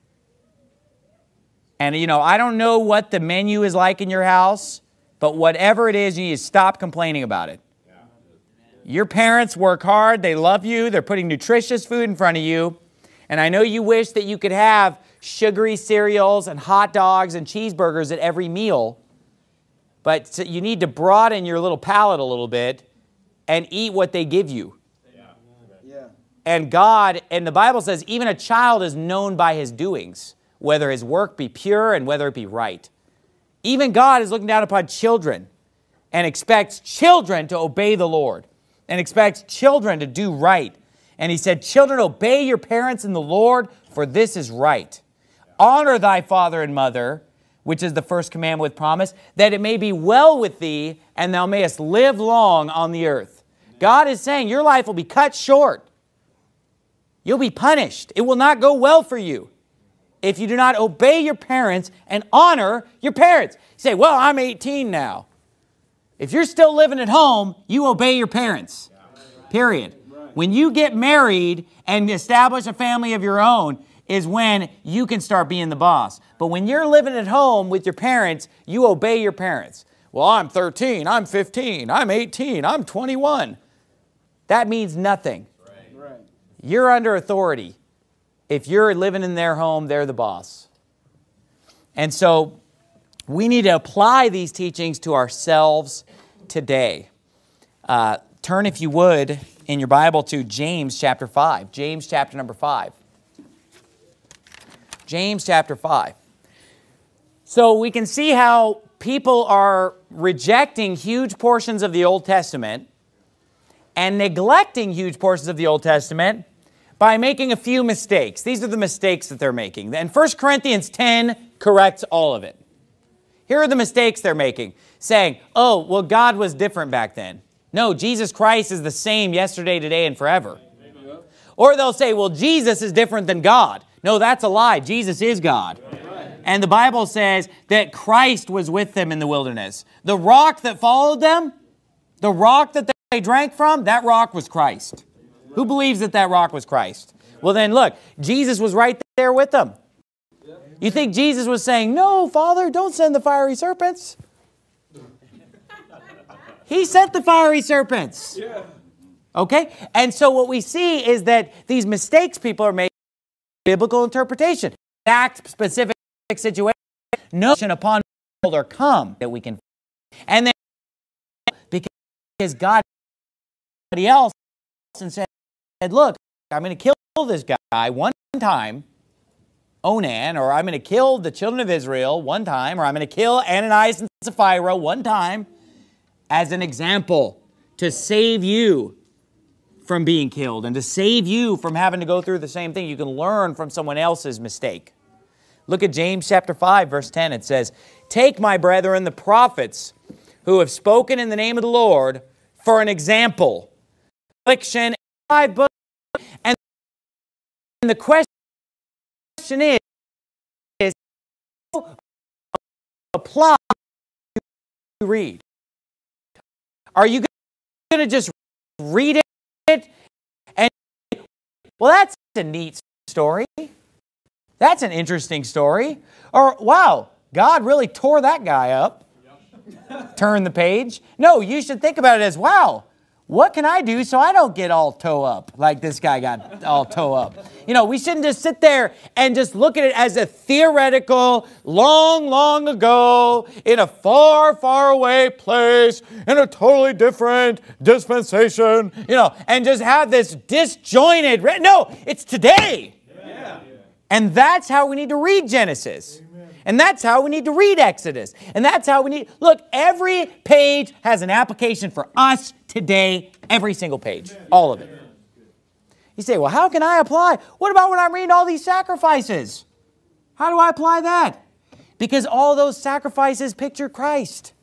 And, you know, I don't know what the menu is like in your house, but whatever it is, you need to stop complaining about it. Your parents work hard. They love you. They're putting nutritious food in front of you. And I know you wish that you could have sugary cereals and hot dogs and cheeseburgers at every meal. But you need to broaden your little palate a little bit and eat what they give you. Yeah. Yeah. And God, and the Bible says, even a child is known by his doings, whether his work be pure and whether it be right. Even God is looking down upon children and expects children to obey the Lord and expects children to do right. And he said, children, obey your parents in the Lord, for this is right. Honor thy father and mother, which is the first commandment with promise, that it may be well with thee, and thou mayest live long on the earth. God is saying your life will be cut short. You'll be punished. It will not go well for you if you do not obey your parents and honor your parents. You say, well, I'm eighteen now. If you're still living at home, you obey your parents. Period. When you get married and establish a family of your own is when you can start being the boss. But when you're living at home with your parents, you obey your parents. Well, I'm thirteen, I'm fifteen, I'm eighteen, I'm twenty-one. That means nothing. Right. Right. You're under authority. If you're living in their home, they're the boss. And so we need to apply these teachings to ourselves today. Uh, turn, if you would, in your Bible to James chapter five. James chapter number five. James chapter five. So we can see how people are rejecting huge portions of the Old Testament and neglecting huge portions of the Old Testament by making a few mistakes. These are the mistakes that they're making. And First Corinthians ten corrects all of it. Here are the mistakes they're making. Saying, oh, well, God was different back then. No, Jesus Christ is the same yesterday, today, and forever. Or they'll say, well, Jesus is different than God. No, that's a lie. Jesus is God. And the Bible says that Christ was with them in the wilderness. The rock that followed them, the rock that they drank from, that rock was Christ. Who believes that that rock was Christ? Well then, look, Jesus was right there with them. You think Jesus was saying, no, Father, don't send the fiery serpents. He sent the fiery serpents. Okay? And so what we see is that these mistakes people are making biblical interpretation. Exact specific situation, notion upon or come that we can. And then because God somebody else and said, look, I'm going to kill this guy one time, Onan, or I'm going to kill the children of Israel one time, or I'm going to kill Ananias and Sapphira one time as an example to save you from being killed and to save you from having to go through the same thing. You can learn from someone else's mistake. Look at James chapter five, verse ten. It says, take, my brethren, the prophets who have spoken in the name of the Lord for an example. Affliction, five books. And the question is, is apply to read. Are you going to just read it and, well, that's a neat story. That's an interesting story. Or, wow, God really tore that guy up. Turn the page. No, you should think about it as, wow, what can I do so I don't get all toe up like this guy got all toe up? You know, we shouldn't just sit there and just look at it as a theoretical, long, long ago, in a far, far away place, in a totally different dispensation, you know, and just have this disjointed, no, it's today. Yeah. And that's how we need to read Genesis. Amen. And that's how we need to read Exodus. And that's how we need, look, every page has an application for us today, every single page, Amen. All of it. You say, well, how can I apply? What about when I'm reading all these sacrifices? How do I apply that? Because all those sacrifices picture Christ.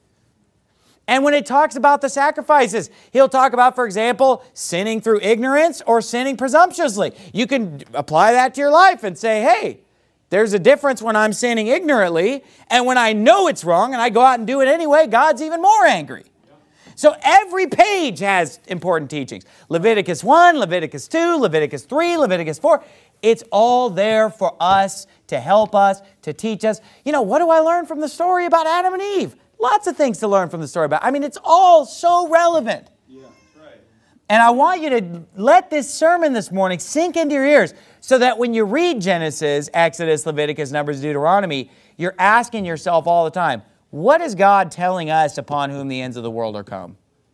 And when it talks about the sacrifices, he'll talk about, for example, sinning through ignorance or sinning presumptuously. You can apply that to your life and say, hey, there's a difference when I'm sinning ignorantly, and when I know it's wrong and I go out and do it anyway, God's even more angry. So every page has important teachings. Leviticus one, Leviticus two, Leviticus three, Leviticus four. It's all there for us to help us, to teach us. You know, what do I learn from the story about Adam and Eve? Lots of things to learn from the story about. I mean, it's all so relevant. Yeah, that's right. And I want you to let this sermon this morning sink into your ears so that when you read Genesis, Exodus, Leviticus, Numbers, Deuteronomy, you're asking yourself all the time, what is God telling us upon whom the ends of the world are come?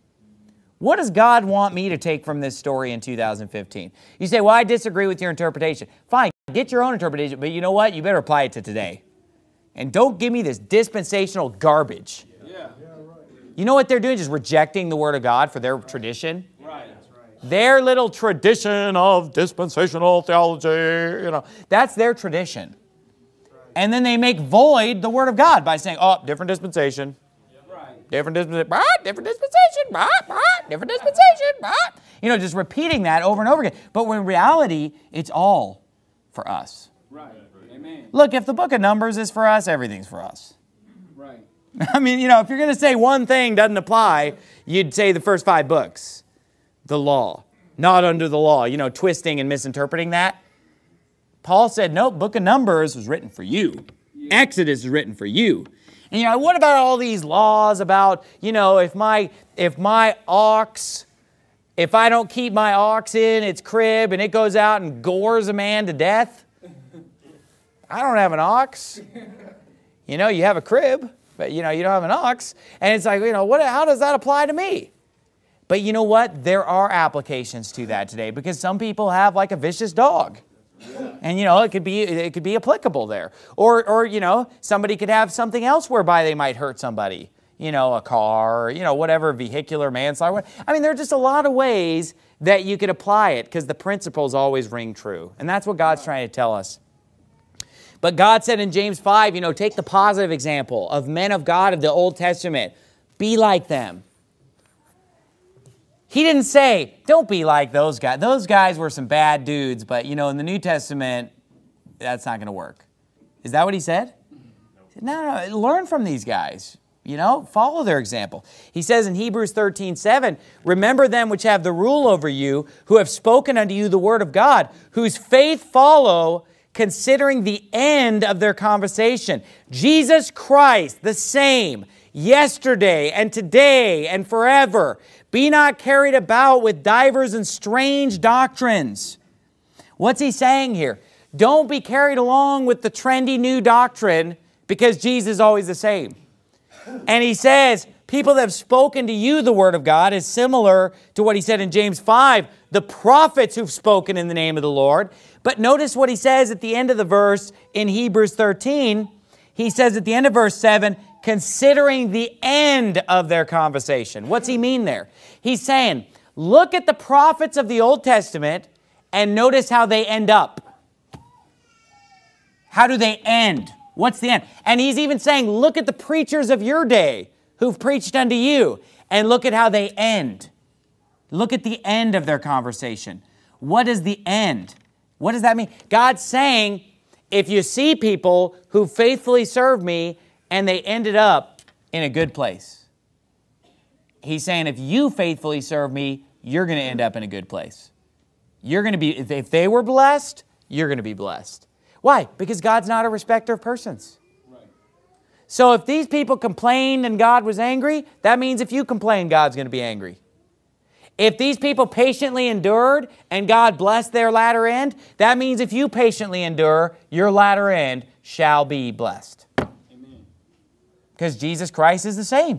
What does God want me to take from this story in two thousand fifteen? You say, well, I disagree with your interpretation. Fine, get your own interpretation, but you know what? You better apply it to today. And don't give me this dispensational garbage. Yeah. You know what they're doing? Just rejecting the Word of God for their tradition. Right. Their little tradition of dispensational theology, you know, that's their tradition. And then they make void the Word of God by saying, oh, different dispensation. Right. Different dispensation, bah, different dispensation, bah, bah, different dispensation, bah. You know, just repeating that over and over again. But when in reality, it's all for us. Right. Amen. Look, if the book of Numbers is for us, everything's for us. Right. I mean, you know, if you're going to say one thing doesn't apply, you'd say the first five books. The law. Not under the law. You know, twisting and misinterpreting that. Paul said, no, book of Numbers was written for you. Yeah. Exodus is written for you. And you know, what about all these laws about, you know, if my if my ox, if I don't keep my ox in its crib and it goes out and gores a man to death? I don't have an ox. You know, you have a crib, but you know, you don't have an ox. And it's like, you know, what? How does that apply to me? But you know what? There are applications to that today because some people have like a vicious dog. Yeah. And you know, it could be it could be applicable there. Or or you know, somebody could have something else whereby they might hurt somebody. you know, a car, or, you know, whatever, vehicular manslaughter. I mean, there are just a lot of ways that you could apply it because the principles always ring true. And that's what God's trying to tell us. But God said in James five, you know, take the positive example of men of God of the Old Testament. Be like them. He didn't say, don't be like those guys. Those guys were some bad dudes, but, you know, in the New Testament, that's not going to work. Is that what he said? No, no, learn from these guys. You know, follow their example. He says in Hebrews thirteen seven, remember them which have the rule over you, who have spoken unto you the word of God, whose faith follow, considering the end of their conversation. Jesus Christ, the same, yesterday and today and forever. Be not carried about with divers and strange doctrines. What's he saying here? Don't be carried along with the trendy new doctrine because Jesus is always the same. And he says, people that have spoken to you the word of God is similar to what he said in James five, the prophets who've spoken in the name of the Lord. But notice what he says at the end of the verse in Hebrews thirteen. He says at the end of verse seven, considering the end of their conversation. What's he mean there? He's saying, look at the prophets of the Old Testament and notice how they end up. How do they end? What's the end? And he's even saying, look at the preachers of your day who've preached unto you and look at how they end. Look at the end of their conversation. What is the end? What does that mean? God's saying, if you see people who faithfully serve me and they ended up in a good place, he's saying, if you faithfully serve me, you're going to end up in a good place. You're going to be, if they were blessed, you're going to be blessed. Why? Because God's not a respecter of persons. Right. So if these people complained and God was angry, that means if you complain, God's going to be angry. If these people patiently endured and God blessed their latter end, that means if you patiently endure, your latter end shall be blessed. Amen. Because Jesus Christ is the same.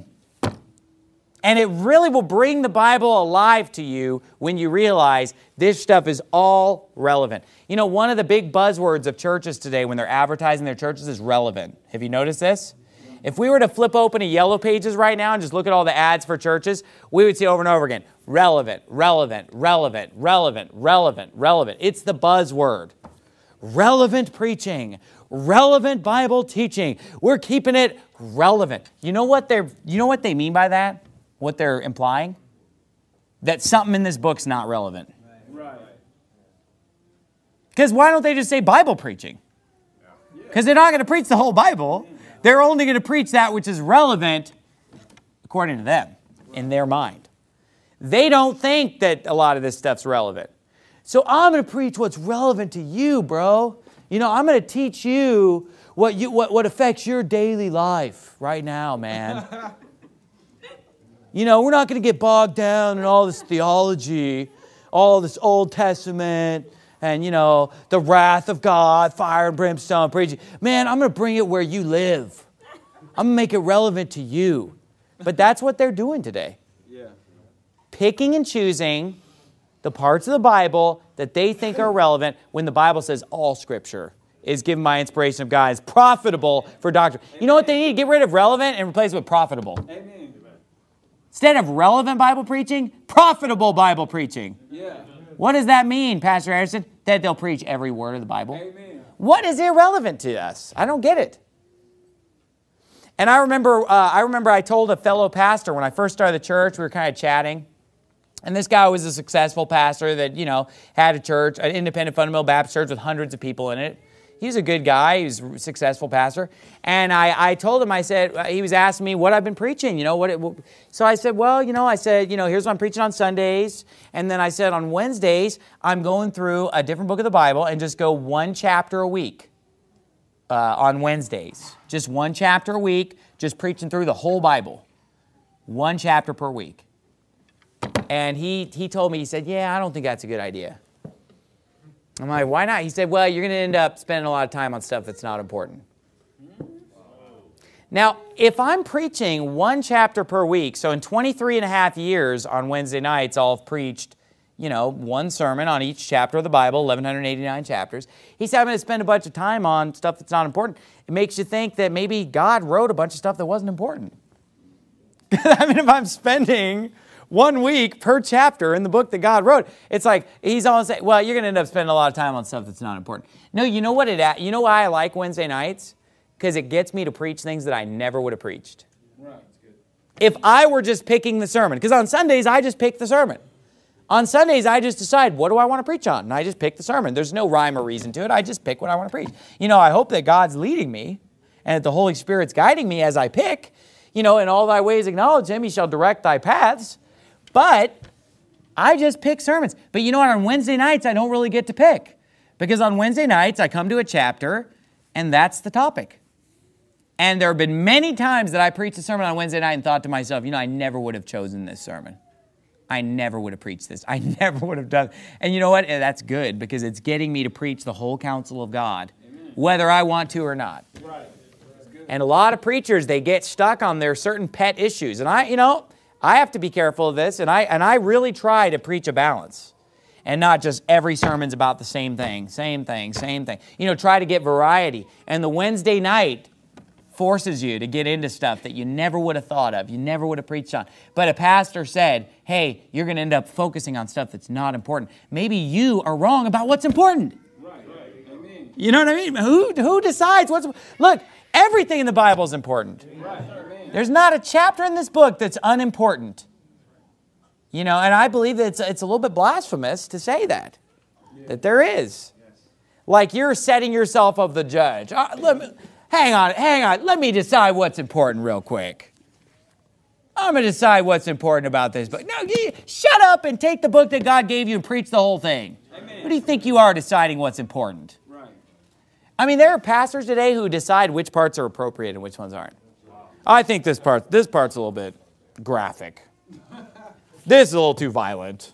And it really will bring the Bible alive to you when you realize this stuff is all relevant. You know, one of the big buzzwords of churches today when they're advertising their churches is relevant. Have you noticed this? If we were to flip open a Yellow Pages right now and just look at all the ads for churches, we would see over and over again, relevant, relevant, relevant, relevant, relevant, relevant. It's the buzzword. Relevant preaching, relevant Bible teaching. We're keeping it relevant. You know what they're, you know what they mean by that? What they're implying? That something in this book's not relevant. Right. Because why don't they just say Bible preaching? Because they're not going to preach the whole Bible. They're only going to preach that which is relevant according to them, in their mind. They don't think that a lot of this stuff's relevant. So I'm going to preach what's relevant to you, bro. You know, I'm going to teach you what, you, what, what affects your daily life right now, man. You know, we're not going to get bogged down in all this theology, all this Old Testament, and, you know, the wrath of God, fire and brimstone, preaching. Man, I'm going to bring it where you live. I'm going to make it relevant to you. But that's what they're doing today. Yeah. Picking and choosing the parts of the Bible that they think are relevant when the Bible says all Scripture is given by inspiration of God, is profitable for doctrine. You know what they need? Get rid of relevant and replace it with profitable. Amen. Instead of relevant Bible preaching, profitable Bible preaching. Yeah. What does that mean, Pastor Harrison? That they'll preach every word of the Bible? Amen. What is irrelevant to us? I don't get it. And I remember, uh, I remember I told a fellow pastor when I first started the church, we were kind of chatting. And this guy was a successful pastor that, you know, had a church, an independent fundamental Baptist church with hundreds of people in it. He's a good guy. He's a successful pastor. And I, I told him, I said, he was asking me what I've been preaching, you know. what. It, so I said, well, you know, I said, you know, here's what I'm preaching on Sundays. And then I said on Wednesdays, I'm going through a different book of the Bible and just go one chapter a week uh, on Wednesdays. Just one chapter a week, just preaching through the whole Bible. One chapter per week. And he, he told me, he said, yeah, I don't think that's a good idea. I'm like, why not? He said, well, you're going to end up spending a lot of time on stuff that's not important. Now, if I'm preaching one chapter per week, so in twenty-three and a half years on Wednesday nights, I'll have preached, you know, one sermon on each chapter of the Bible, eleven eighty-nine chapters. He said, I'm going to spend a bunch of time on stuff that's not important. It makes you think that maybe God wrote a bunch of stuff that wasn't important. I mean, if I'm spending one week per chapter in the book that God wrote, it's like he's always saying, well, you're going to end up spending a lot of time on stuff that's not important. No, you know what it, you know why I like Wednesday nights? Because it gets me to preach things that I never would have preached. Right. If I were just picking the sermon, because on Sundays I just pick the sermon. On Sundays I just decide, what do I want to preach on? And I just pick the sermon. There's no rhyme or reason to it. I just pick what I want to preach. You know, I hope that God's leading me and that the Holy Spirit's guiding me as I pick. You know, in all thy ways acknowledge him, he shall direct thy paths. But I just pick sermons. But you know what? On Wednesday nights, I don't really get to pick. Because on Wednesday nights, I come to a chapter, and that's the topic. And there have been many times that I preached a sermon on Wednesday night and thought to myself, you know, I never would have chosen this sermon. I never would have preached this. I never would have done. And you know what? That's good, because it's getting me to preach the whole counsel of God, Amen. Whether I want to or not. Right. And a lot of preachers, they get stuck on their certain pet issues. And I, you know, I have to be careful of this. And I, and I really try to preach a balance. And not just every sermon's about the same thing, same thing, same thing. You know, try to get variety. And the Wednesday night forces you to get into stuff that you never would have thought of, you never would have preached on. But a pastor said, hey, you're going to end up focusing on stuff that's not important. Maybe you are wrong about what's important. Right, right. Amen. You know what I mean? Who, who decides what's... Look, everything in the Bible is important. Right. There's not a chapter in this book that's unimportant. You know, and I believe that it's, it's a little bit blasphemous to say that, yeah. that there is. Yes. Like you're setting yourself up the judge. Uh, let me, hang on, hang on. Let me decide what's important real quick. I'm going to decide what's important about this book. No, you, shut up and take the book that God gave you and preach the whole thing. Amen. Who do you think you are deciding what's important? Right. I mean, there are pastors today who decide which parts are appropriate and which ones aren't. Wow. I think this part, this part's a little bit graphic. This is a little too violent.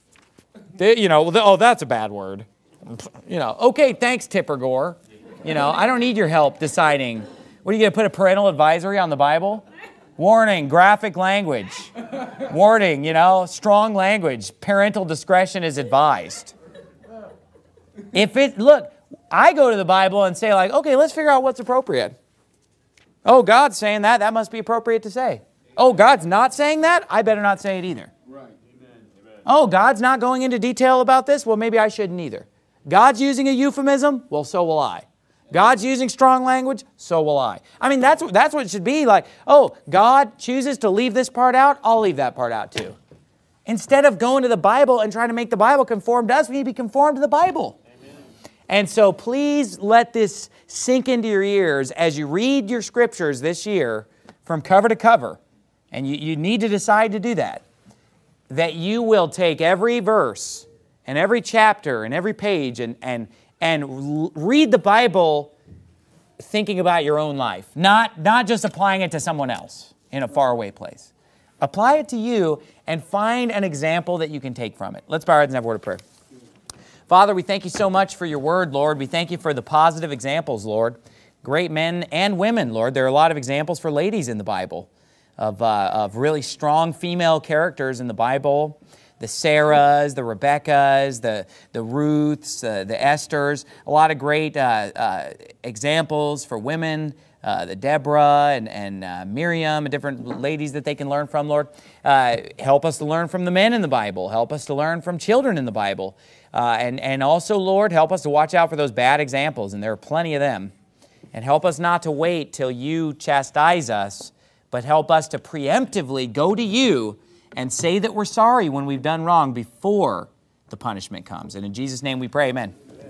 They, you know, oh, that's a bad word. You know, okay, thanks, Tipper Gore. You know, I don't need your help deciding. What are you going to put a parental advisory on the Bible? Warning, graphic language. Warning, you know, strong language. Parental discretion is advised. If it, look, I go to the Bible and say like, okay, let's figure out what's appropriate. Oh, God's saying that. That must be appropriate to say. Oh, God's not saying that? I better not say it either. Right. Amen. Oh, God's not going into detail about this? Well, maybe I shouldn't either. God's using a euphemism? Well, so will I. God's using strong language? So will I. I mean, that's, that's what it should be like. Oh, God chooses to leave this part out? I'll leave that part out too. Instead of going to the Bible and trying to make the Bible conform to us, we need to be conformed to the Bible. Amen. And so please let this sink into your ears as you read your scriptures this year from cover to cover. And you, you need to decide to do that. That you will take every verse and every chapter and every page and, and, and read the Bible thinking about your own life. Not, not just applying it to someone else in a faraway place. Apply it to you and find an example that you can take from it. Let's bow our heads and have a word of prayer. Father, we thank you so much for your word, Lord. We thank you for the positive examples, Lord. Great men and women, Lord. There are a lot of examples for ladies in the Bible. Of, uh, of really strong female characters in the Bible. The Sarahs, the Rebeccas, the, the Ruths, uh, the Esthers. A lot of great uh, uh, examples for women. Uh, the Deborah and, and uh, Miriam, and different ladies that they can learn from, Lord. Uh, help us to learn from the men in the Bible. Help us to learn from children in the Bible. Uh, and, and also, Lord, help us to watch out for those bad examples, and there are plenty of them. And help us not to wait till you chastise us, but help us to preemptively go to you and say that we're sorry when we've done wrong before the punishment comes. And in Jesus' name we pray, amen.